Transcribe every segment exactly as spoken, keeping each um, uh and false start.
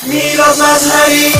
میلاد مظهری.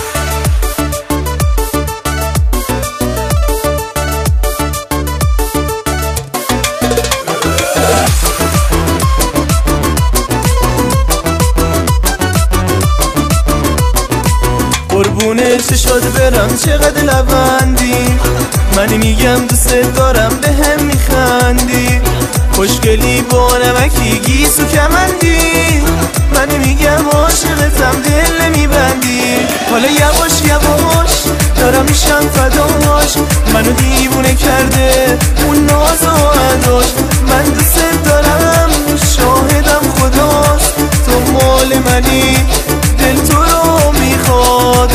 قربونه چشات برم چقدر لبندی، من میگم دوست دارم به هم میخندی، خوشگلی با نمکی گیس و کمندی، من میگم عاشقتم دل نمیبندی. حالا یواش یواش دارم میشم فداش، منو دیوونه کرده اون ناز و اداش. من دوست دارم شاهدم خداست، تو مال منی دل تو رو میخواد.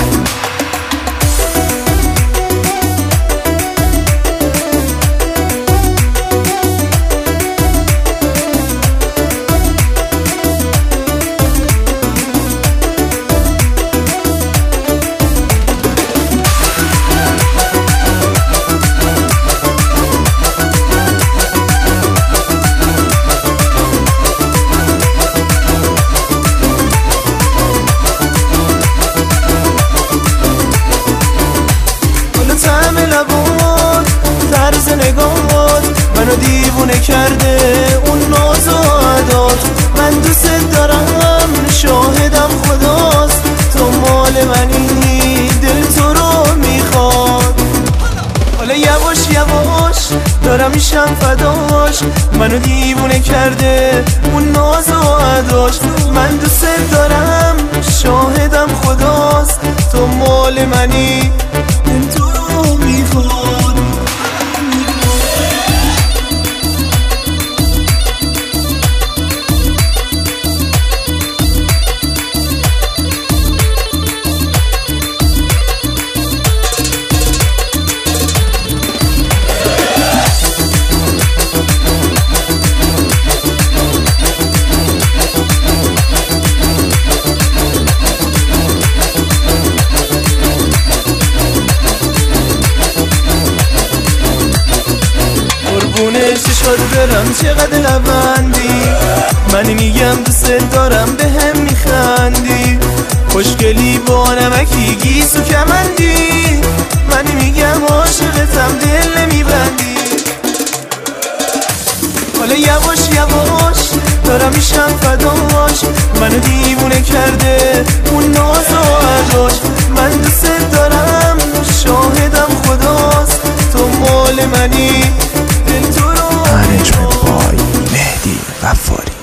طعم لبات طرز نگاهات منو دیوونه کرده اون ناز و عدات. من دوست دارم شاهدم خداست، تو مال منی دل تو رو میخواد. حالا یواش یواش دارم میشم فداش، منو دیوونه کرده اون ناز و عداش. من دوست دارم شاهدم خداست، تو مال منی دل تو رو میخواد. قربونه چشات برم چقدر لبندی، من میگم دوست دارم به هم میخندی، خوشگلی با نمکی گیس و کمندی، من میگم عاشقتم دل نمیبندی. حالا یواش یواش دارم میشم فداش، منو دیوونه کرده اون ناز و عداش. من دوست دارم شاهدم خداست، تو مال منی دل تو رو. منیجمنت بای مهدی غفاری.